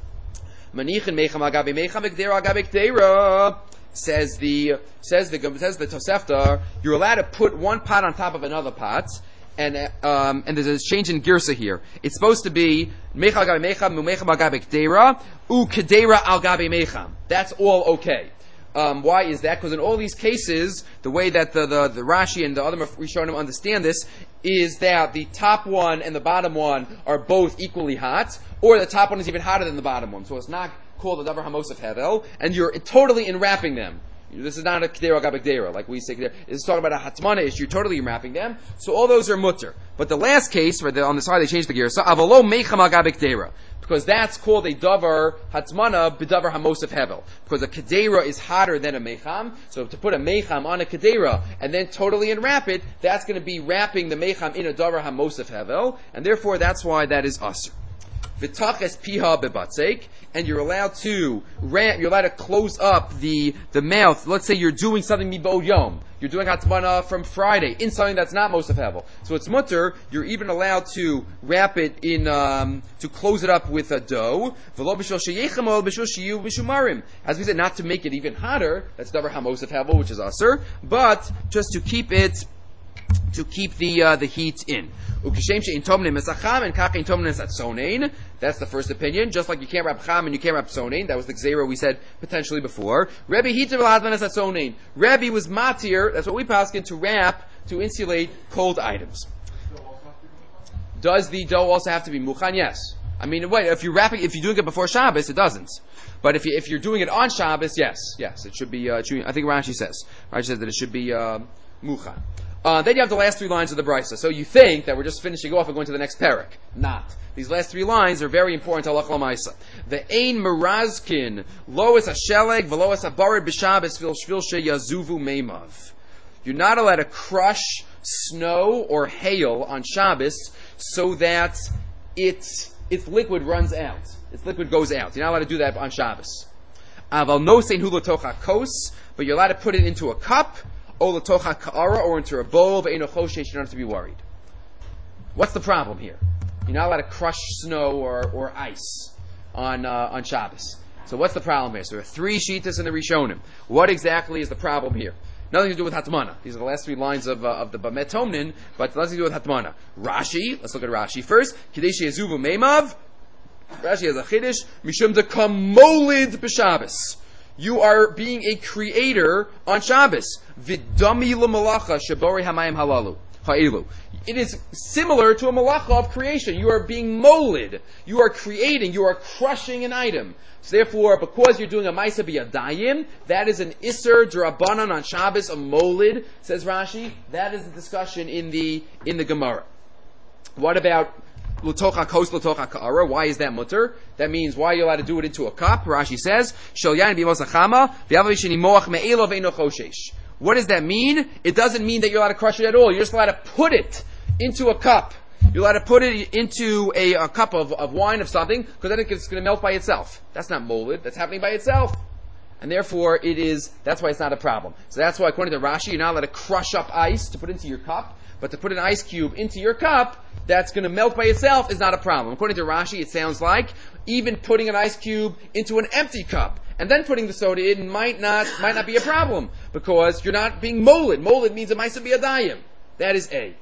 Manichin mecham agabe mecham ekdera agabe ekdera. Says the says the says the Tosefta, you're allowed to put one pot on top of another pot, and um, and there's a change in girsa here. It's supposed to be mecham agabe mecham mumecham agabe ekdera u kedera al gabe mecham. That's all okay. Um, why is that? Because in all these cases, the way that the, the, the Rashi and the other Rishonim understand this is that the top one and the bottom one are both equally hot, or the top one is even hotter than the bottom one. So it's not called a davar hamosif hevel, and you're totally enwrapping them. This is not a kedera gabek dera, like we say. This is talking about a hatmana issue. You're totally enwrapping them. So all those are mutter. But the last case, where the, on the side they changed the gear, so avalo mecham agabek dera. Because that's called a davar hatmana b'davar hamosif hevel. Because a kedera is hotter than a mecham. So to put a mecham on a kedera and then totally enwrap it, that's going to be wrapping the mecham in a davar hamosif hevel, and therefore that's why that is asur. V'taches piha bebatzek, and you're allowed to ram, you're allowed to close up the the mouth. Let's say you're doing something mibod yom. You're doing hatmana from Friday in something that's not mosif hevel. So it's mutter. You're even allowed to wrap it in, um, to close it up with a dough. V'lo b'shul sheyechamol b'shul shiyu b'shumarim. As we said, not to make it even hotter. That's davar hamosif hevel, which is asur, but just to keep it, to keep the uh, the heat in. That's the first opinion. Just like you can't wrap cham and you can't wrap sonein. That was the gzera we said potentially before. Rebbe hitav l'hadman es sonein. Rebbe was matir. That's what we paskin to wrap to insulate cold items. Does the dough also have to be muchan? Yes. I mean, wait. If you're wrapping, if you're doing it before Shabbos, it doesn't. But if you, if you're doing it on Shabbos, yes, yes, it should be. Uh, it should be I think Rashi says. Rashi says that it should be uh, muchan. Uh, then you have the last three lines of the Brisa. So you think that we're just finishing off and going to the next parak. Not. These last three lines are very important to halacha l'maisa. The ein merazkin lois hasheleg v'lois habarid b'shabes vil shvilshe yazuvu meimav. You're not allowed to crush snow or hail on Shabbos so that its its liquid runs out. Its liquid goes out. You're not allowed to do that on Shabbos. Aval no sein hu l'tocha kos, but you're allowed to put it into a cup. Or l'tocha ka'ara, or into a bowl, but you don't have to be worried. What's the problem here? You're not allowed to crush snow or, or ice on uh, on Shabbos. So what's the problem here? So there are three shitas in the Rishonim. What exactly is the problem here? Nothing to do with Hatmana. These are the last three lines of uh, of the Bamet Tomnin, but nothing to do with Hatmana. Rashi, let's look at Rashi first. Kadesh Yezuvu Meimav. Rashi has a chiddush. Mishum de kamolid b'Shabbos. You are being a creator on Shabbos. Vidami l'malacha shabori hamayim halalu ha'ilu. It is similar to a malacha of creation. You are being molid. You are creating. You are crushing an item. So therefore, because you're doing a ma'isa b'yadayim, that is an iser d'rabbanan on Shabbos, a molid, says Rashi. That is the discussion in the in the Gemara. What about l'tocha kos l'tocha ka'ara? Why is that mutter? That means, why are you allowed to do it into a cup? Rashi says, shel yain b'mos hachama v'yavav shenimoach me'elo ve'eno choshesh. What does that mean? It doesn't mean that you're allowed to crush it at all. You're just allowed to put it into a cup. You're allowed to put it into a, a cup of, of wine of something, because then it's going to melt by itself. That's not molded. That's happening by itself. And therefore, it is, that's why it's not a problem. So that's why, according to Rashi, you're not allowed to crush up ice to put into your cup, but to put an ice cube into your cup, that's going to melt by itself is not a problem. According to Rashi, it sounds like even putting an ice cube into an empty cup and then putting the soda in might not might not be a problem, because you're not being molded. Molded means it might be a dayim. That is A.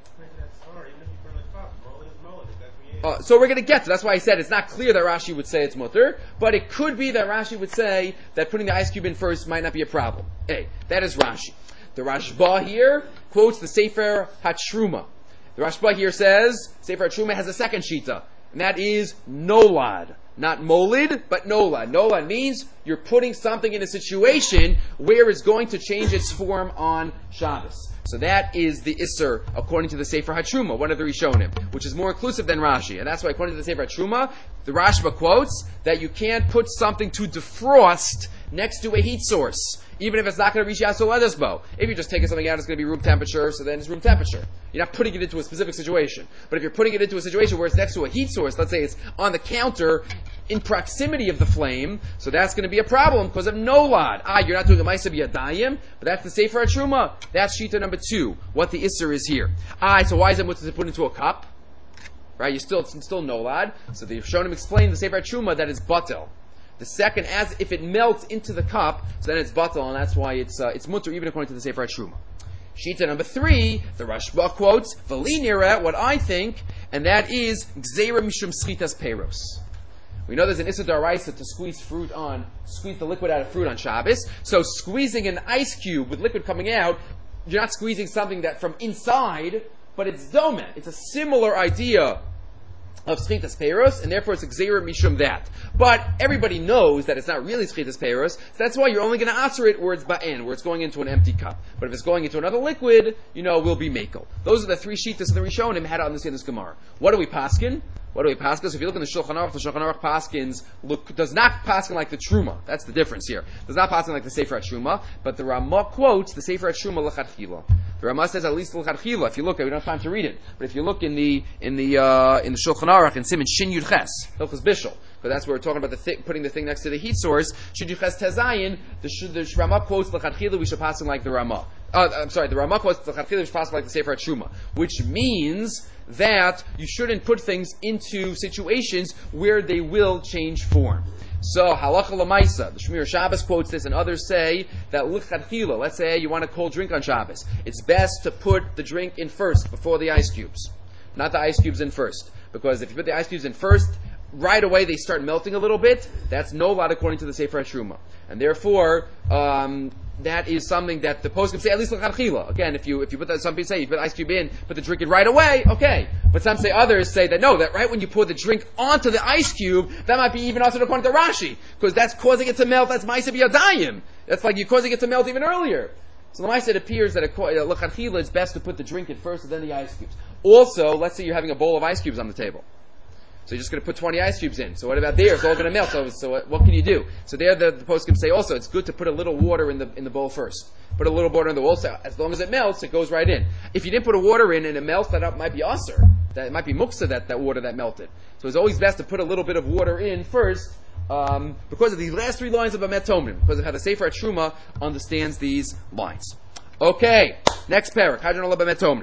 Uh, so we're going to get to, that's why I said it's not clear that Rashi would say it's mutter, but it could be that Rashi would say that putting the ice cube in first might not be a problem. A. That is Rashi. The Rashba here quotes the Sefer HaTruma. The Rashba here says, Sefer HaTruma has a second shita, and that is nolad. Not molid, but nolad. Nolad means you're putting something in a situation where it's going to change its form on Shabbos. So that is the Isser, according to the Sefer HaTruma, one of the Rishonim, which is more inclusive than Rashi. And that's why, according to the Sefer HaTruma, the Rashba quotes that you can't put something to defrost next to a heat source, even if it's not going to reach Yasol Edesbo. If you're just taking something out, it's going to be room temperature, so then it's room temperature. You're not putting it into a specific situation. But if you're putting it into a situation where it's next to a heat source, let's say it's on the counter in proximity of the flame, so that's going to be a problem because of nolad. Ah, you're not doing a Maisa B'Yadayim, but that's the Sefer HaTruma. That's Shita number two, what the Isser is here. Ah, so why is it mutter to put into a cup? Right, you still, it's still nolad. So the Rishonim explain the Sefer HaTruma that it's batel. The second, as if it melts into the cup, so then it's batel, and that's why it's uh, it's mutter even according to the Sefer HaTruma. Shita number three, the Rashba quotes, V'li nira, what I think, and that is Gzeira Mishum Schitas Peiros. We know there's an Issa D'Oraisa to squeeze fruit on, squeeze the liquid out of fruit on Shabbos. So squeezing an ice cube with liquid coming out, you're not squeezing something that from inside, but it's domen. It's a similar idea of Schitas Peiros, and therefore it's Gzeira Mishum that. But everybody knows that it's not really Schitas Peiros, so that's why you're only going to answer it where it's Ba'en, where it's going into an empty cup. But if it's going into another liquid, you know, will be Mekel. Those are the three Shitas of the Rishonim how to understand this Gemara. What do we paskin? What do we paskin? So if you look in the Shulchan Aruch, the Shulchan Aruch paskins look, does not paskin like the Truma. That's the difference here. Does not paskin like the Sefer HaTruma, but the Ramah quotes the Sefer HaTruma l'chadchila. The Ramah says at least l'chadchila. If you look, we don't have time to read it, but if you look in the in the uh, in the Shulchan Aruch in Siman Shin Yud Ches, Hilchos Bishul, because that's where we're talking about the thi- putting the thing next to the heat source. Shin Yud Ches Tezayin, the, the Ramah quotes l'chadchila. We should paskin like the Ramah. Uh, I'm sorry, the Ramah quotes l'chadchila. We should paskin like the Sefer HaTruma, which means that you shouldn't put things into situations where they will change form. So, halacha l'maisa, the Shmir Shabbos quotes this, and others say that l'chadchila, let's say you want a cold drink on Shabbos, it's best to put the drink in first, before the ice cubes. Not the ice cubes in first. Because if you put the ice cubes in first, right away they start melting a little bit. That's no lot according to the Sefer HaTruma. And therefore, um, that is something that the poskim say, at least l'chadchila. Again, if you if you put that, some people say you put the ice cube in, put the drink in right away, okay. But some say, others say that no, that right when you pour the drink onto the ice cube, that might be even also according to Rashi, because that's causing it to melt. That's Ma'aseh B'Yadayim. That's like you're causing it to melt even earlier. So the Ma'aseh, it appears that l'chadchila it's best to put the drink in first and then the ice cubes. Also, let's say you're having a bowl of ice cubes on the table. So you're just going to put twenty ice cubes in. So what about there? It's all going to melt. So, so what, what can you do? So there, the, the poskim say also it's good to put a little water in the in the bowl first. Put a little water in the bowl. So as long as it melts, it goes right in. If you didn't put a water in and it melts, that might be usher. That it might be muksa that that water that melted. So it's always best to put a little bit of water in first, um, because of these last three lines of Amet Tomim, because of how the Sefer HaTruma understands these lines. Okay, next parak. Hadron Allah B'Amet Tomim.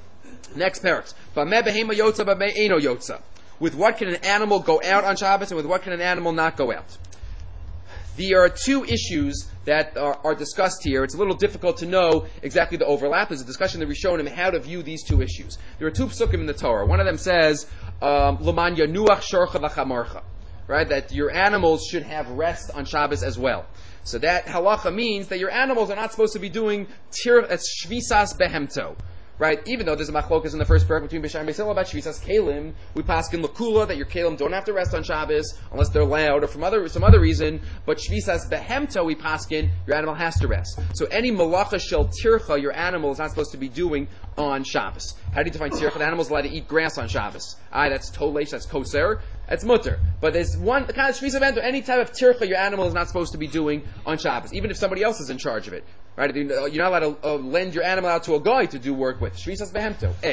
Next parak. B'Ameh behema yotza b'Ameh eino yotza. With what can an animal go out on Shabbos, and with what can an animal not go out? There are two issues that are, are discussed here. It's a little difficult to know exactly the overlap. There's a discussion in the Rishonim how to view these two issues. There are two psukim in the Torah. One of them says, "L'man yanuach shorcha v'chamarcha," right? That your animals should have rest on Shabbos as well. So that halacha means that your animals are not supposed to be doing tir shvisas behemto. Right, even though there's a machlokas in the first parak between Bishar and Beisil about Shvisas Kalim, we pass in Lakula that your Kalim don't have to rest on Shabbos unless they're loud or from other some other reason. But Shvisas Behemto we pass in, your animal has to rest. So any malacha shel tircha your animal is not supposed to be doing on Shabbos. How do you define tircha? The animal's allowed to eat grass on Shabbos. Aye, that's tolesh, that's koser, that's mutter. But there's one the kind of Shvisas Behemto, any type of tircha your animal is not supposed to be doing on Shabbos, even if somebody else is in charge of it. Right? You're not allowed to uh, lend your animal out to a guy to do work with. Shvisas behemto. A.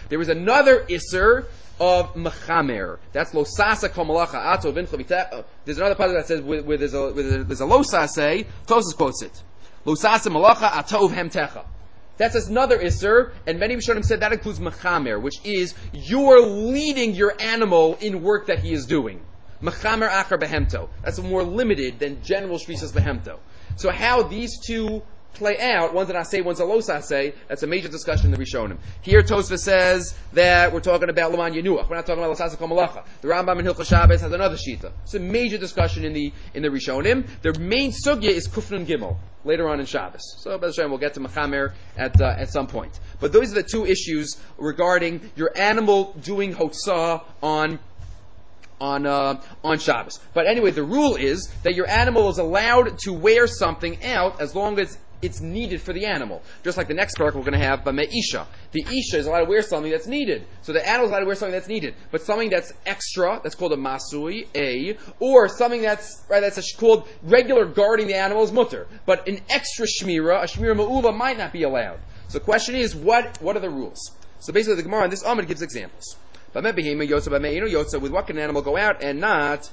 There is another Isser of Mechamer. That's Losasa Komalacha Ato Vin Chavita. There's another part that says where, where there's a where there's a Losase. Tosas quotes it. Losasa Malacha Atov Hemtecha. That's another Isser, and many Rishonim said that includes Mechamer, which is you're leading your animal in work that he is doing. Mechamer Achar Behemto. That's more limited than general Shvisas Behemto. So how these two play out, one's an Asay, one's a Los Asay, that's a major discussion in the Rishonim. Here Tosfos says that we're talking about Laman Yenuach. We're not talking about Los Asay Kol Malacha. The Rambam in Hilchos Shabbos has another Shita. It's a major discussion in the in the Rishonim. Their main sugya is Kufnun Gimel, later on in Shabbos. So, B'ez Hashem, we'll get to Mechamer at, uh, at some point. But those are the two issues regarding your animal doing Hotzah on on uh, on Shabbos. But anyway, the rule is that your animal is allowed to wear something out as long as it's needed for the animal. Just like the next parak we're going to have, Me'isha. The Isha is allowed to wear something that's needed. So the animal is allowed to wear something that's needed. But something that's extra, that's called a Masui, A, or something that's right, that's a, called regular guarding the animal is mutter. But an extra Shmira, a Shmira Ma'ula, might not be allowed. So the question is, what what are the rules? So basically the Gemara on this Amud gives examples. With what can an animal go out and not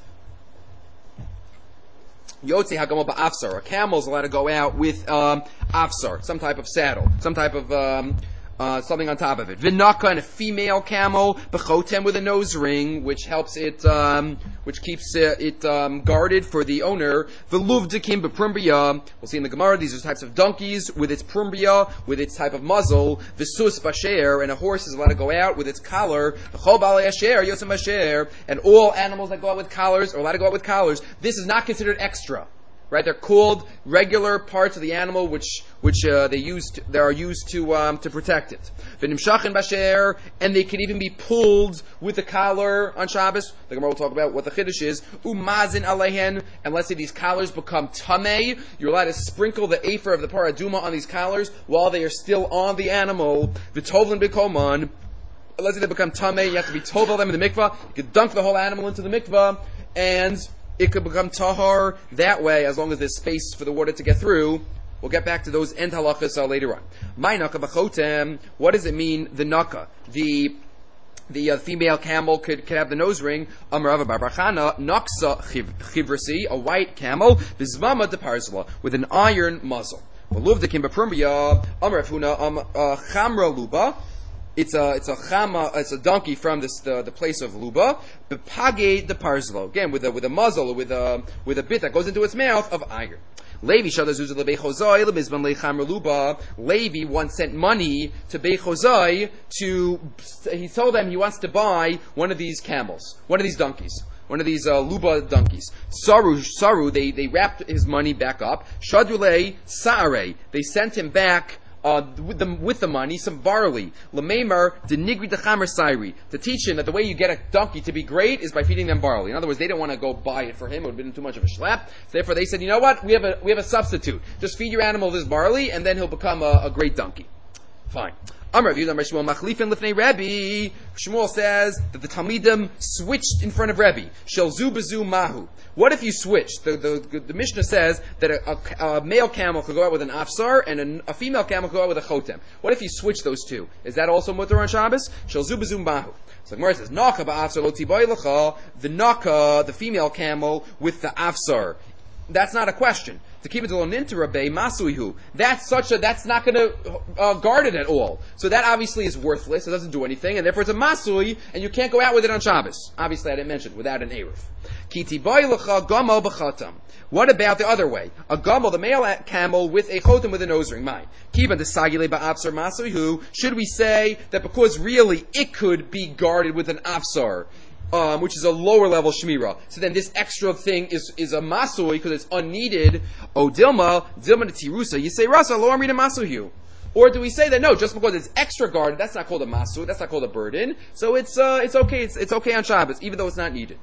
Yotzi Hagamal Ba'afsar? A camel is allowed to go out with um, afsar, some type of saddle, some type of um, uh, something on top of it. Vinaka, and a female camel, Bechotem, with a nose ring, which helps it, um, which keeps it, it um, guarded for the owner. Veluvdekim Beprumbia. We'll see in the Gemara, these are types of donkeys with its prumbia, with its type of muzzle. Visus Basher, and a horse is allowed to go out with its collar. Bechol Balei Asher, Yosem Basher, and all animals that go out with collars are allowed to go out with collars. This is not considered extra. Right, they're called regular parts of the animal, which which uh, they used they are used to um, to protect it. V'nimshachin basher, and they can even be pulled with a collar on Shabbos. The Gemara will talk about what the chiddush is. Umazin alehen, and let's say these collars become tamei, you're allowed to sprinkle the afer of the paraduma on these collars while they are still on the animal. V'tovlin b'koman. Let's say they become tamei, you have to be tovel them in the mikvah. You can dunk the whole animal into the mikvah, and it could become tahar that way, as long as there's space for the water to get through. We'll get back to those end halachas uh, later on. My naka b'chotem. What does it mean? The naka, the the uh, female camel could, could have the nose ring. Amar Rava bar Barchana, naksa chivrasi, a white camel, bizmama de parzla, with an iron muzzle. V'luvdekim b'prumbia, Amar Rafuna, am chamra luba. It's a it's a chama, it's a donkey from this the, the place of Luba. Bepage de parzlo, again with a with a muzzle, with a with a bit that goes into its mouth of iron. Levi shadazuz lebechozai lebizban lechamra Luba. Levi once sent money to Bechozai to. He told them he wants to buy one of these camels, one of these donkeys. One of these uh, Luba donkeys. Saru, Saru, they, they wrapped his money back up. Shadule Sa'are, they sent him back Uh, with the with the money, some barley. Lamemar denigri dechamer sairi, to teach him that the way you get a donkey to be great is by feeding them barley. In other words, they didn't want to go buy it for him; it would have been too much of a schlep. So therefore, they said, "You know what? We have a we have a substitute. Just feed your animal this barley, and then he'll become a, a great donkey." Fine. Amar Rav Yehuda Shmuel machlifin lifnei Rebbe. Shmuel says that the Talmidim switched in front of Rebbe. Shel zu bezu mahu. What if you switch? The, the, the Mishnah says that a, a, a male camel could go out with an afsar and a, a female camel could go out with a chotem. What if you switch those two? Is that also mutter on Shabbos? Shel zu bezu mahu. So the Gemara says, Naka ba'afsar lo tibay lecha. The Naka, the female camel, with the afsar. That's not a question. To keep it to Loninta Rabbe Masuihu. That's such a, that's not going to uh, guard it at all. So that obviously is worthless. It doesn't do anything. And therefore it's a Masui, and you can't go out with it on Shabbos. Obviously I didn't mention it, without an Eruv. Kiti boilecha gamal b'chatam. What about the other way? A gamal, the male camel, with a chotem with a nose ring. Mine. Kiba desagile ba'afsar Masuihu. Should we say that because really it could be guarded with an afsar, Um, which is a lower level shmira. So then this extra thing is, is a masui because it's unneeded. O dilma, dilma tirusa. You say rasa lo amrina masuhu. Or do we say that no, just because it's extra guarded, that's not called a masu, that's not called a burden. So it's uh, it's okay. It's, it's okay on Shabbos, even though it's not needed.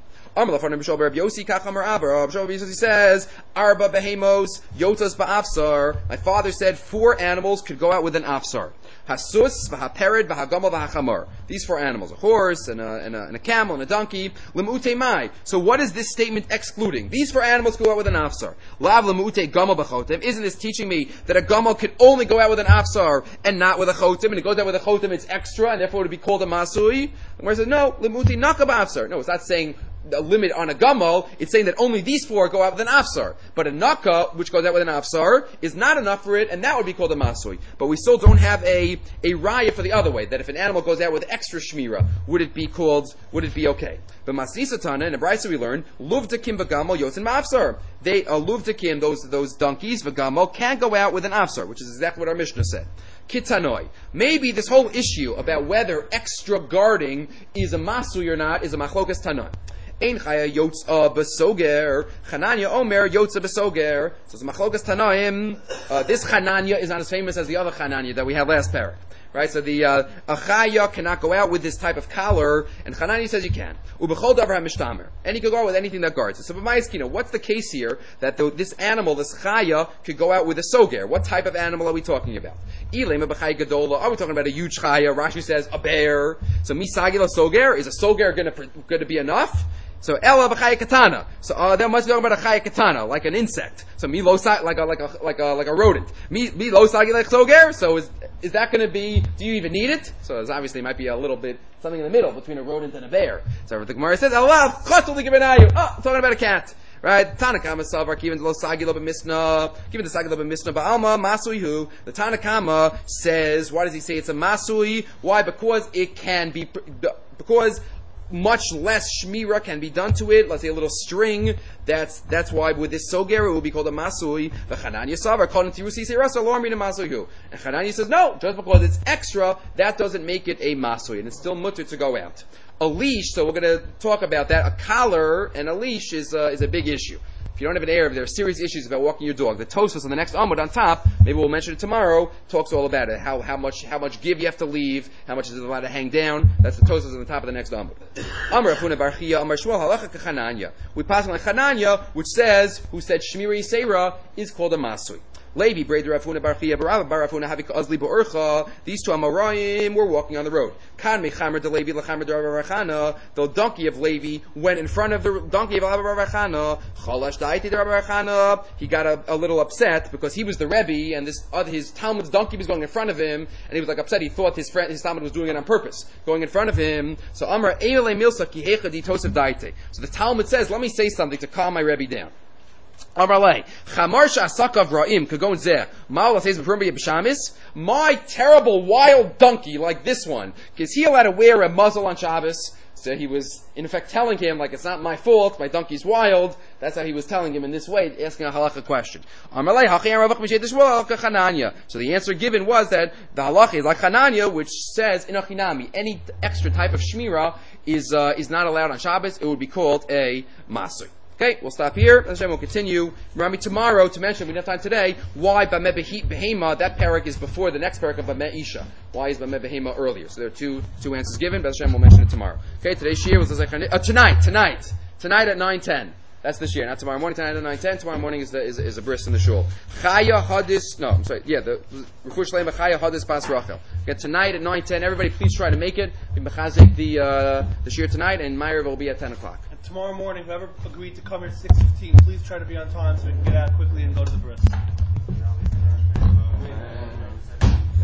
He says, Arba behemos, yotas ba'afsar. My father said four animals could go out with an afsar. Hasus, v'hapered, v'hagamol, v'hachamor. These four animals, a horse, and a, and a, and a camel, and a donkey. Lemute mai. So what is this statement excluding? These four animals go out with an afsar. Lav lemute gamol b'chotem. Isn't this teaching me that a gamol can only go out with an afsar and not with a chotem? And it goes out with a chotem, it's extra, and therefore it would be called a masui? And where it says, no, lemute naka b'afsar. No, it's not saying a limit on a gamol. It's saying that only these four go out with an afsar. But a naka, which goes out with an afsar, is not enough for it, and that would be called a masui. But we still don't have a, a raya for the other way, that if an animal goes out with extra shmira, would it be called, would it be okay? But masisatana, in the brayso we learn, luvdakim v'gamol yotzin ma'afsar. They, uh, luvdakim, those, those donkeys, v'gamol, can't go out with an afsar, which is exactly what our Mishnah said. Kitanoi. Maybe this whole issue about whether extra guarding is a masui or not is a machlokas tanoi. Ein chaya yotza besoger. Chananya omer yotza besoger. So it's machlokas tanoim. Uh, this Chananya is not as famous as the other Chananya that we had last parak. Right, so the uh, a chaya cannot go out with this type of collar, and Chananya says you can. Ubechol davar hamishtamer, and he could go out with anything that guards it. So, b'maiskino, what's the case here that the, this animal, this chaya, could go out with a soger? What type of animal are we talking about? Ilema b'chay gadola. Are we talking about a huge chaya? Rashi says a bear. So misagila soger, is a soger going to going to be enough? So ella b'chaya katana. So uh, that must be talking about a chaya katana, like an insect. So mi losa, like a like a like a like a rodent. Mi mi losagi like soger. So is is that going to be? Do you even need it? So it's obviously it might be a little bit something in the middle between a rodent and a bear. So the Gemara says, Allah chatul ligabenayu. Oh, talking about a cat. Right, Tanakama Savar, given the Losagi Loba Misna, given the Sagi Loba Misna, Ba'alma, Masui the Tanakama says, why does he say it's a Masui? Why? Because it can be, because much less shmira can be done to it. Let's say a little string. That's that's why with this soger it will be called a masui. The Chananya Savar called into Tirusi Seirasa Lormi to Masuihu. And Chananya says no, just because it's extra, that doesn't make it a masui, and it's still mutter to go out. A leash, so we're going to talk about that. A collar and a leash is uh, is a big issue. If you don't have an Erev, there are serious issues about walking your dog. The Tosfos on the next Amud on top, maybe we'll mention it tomorrow, talks all about it. How how much how much give you have to leave, how much is it allowed to hang down. That's the Tosfos on the top of the next Amud. Amar Afuna Barchia, Amar Shmuel Halacha Kechananya. We pass on Chananya, which says, who said Shmiri Seira is called a Masui. Levi, Breder Rafuna Barchia, Barava Barafuna Havik Azli Bo'urcha. These two Amoraim were walking on the road. Kan Mechamer de Levi Lachamer de Rabbi. The donkey of Levi went in front of the donkey of Rabbi Rachana. Chalash Daiti de Rabbi Rachana. He got a, a little upset because he was the Rebbe and this other, his Talmud's donkey was going in front of him, and he was like upset. He thought his friend, his Talmud was doing it on purpose, going in front of him. So Amar Eile Milsa Kihecha Di Tosef Daite. So the Talmud says, let me say something to calm my Rebbe down. Amarlei, Chamar Sha'asakav Ra'im Kagon Zeh Ma'al says B'Shamis. My terrible wild donkey like this one, is he allowed to wear a muzzle on Shabbos? So he was in effect telling him like it's not my fault, my donkey's wild. That's how he was telling him in this way, asking a halakha question. Amarlei Chananya. So the answer given was that the halakha is like Chananya, which says in Achinami any extra type of shmira is uh, is not allowed on Shabbos. It would be called a masur. Okay, we'll stop here. Hashem will continue. Remind me tomorrow to mention, we don't have time today, why Bameh Behema, that parak is before the next parak of Bameh Isha. Why is Bameh Behema earlier? So there are two two answers given, but Hashem will mention it tomorrow. Okay, today's shir was uh, tonight, tonight, tonight at nine ten. That's this year, not tomorrow morning, tonight at nine ten. Tomorrow morning is the, is, is a bris in the shul. Chaya Hadis, no, I'm sorry, yeah, the Refush Leim Chaya Hadis Bas Rachel. Okay, tonight at nine ten, everybody please try to make it. We mechazik the, uh, the shir tonight, and Meyer will be at ten o'clock. Tomorrow morning, whoever agreed to come here at six fifteen, please try to be on time so we can get out quickly and go to the bris.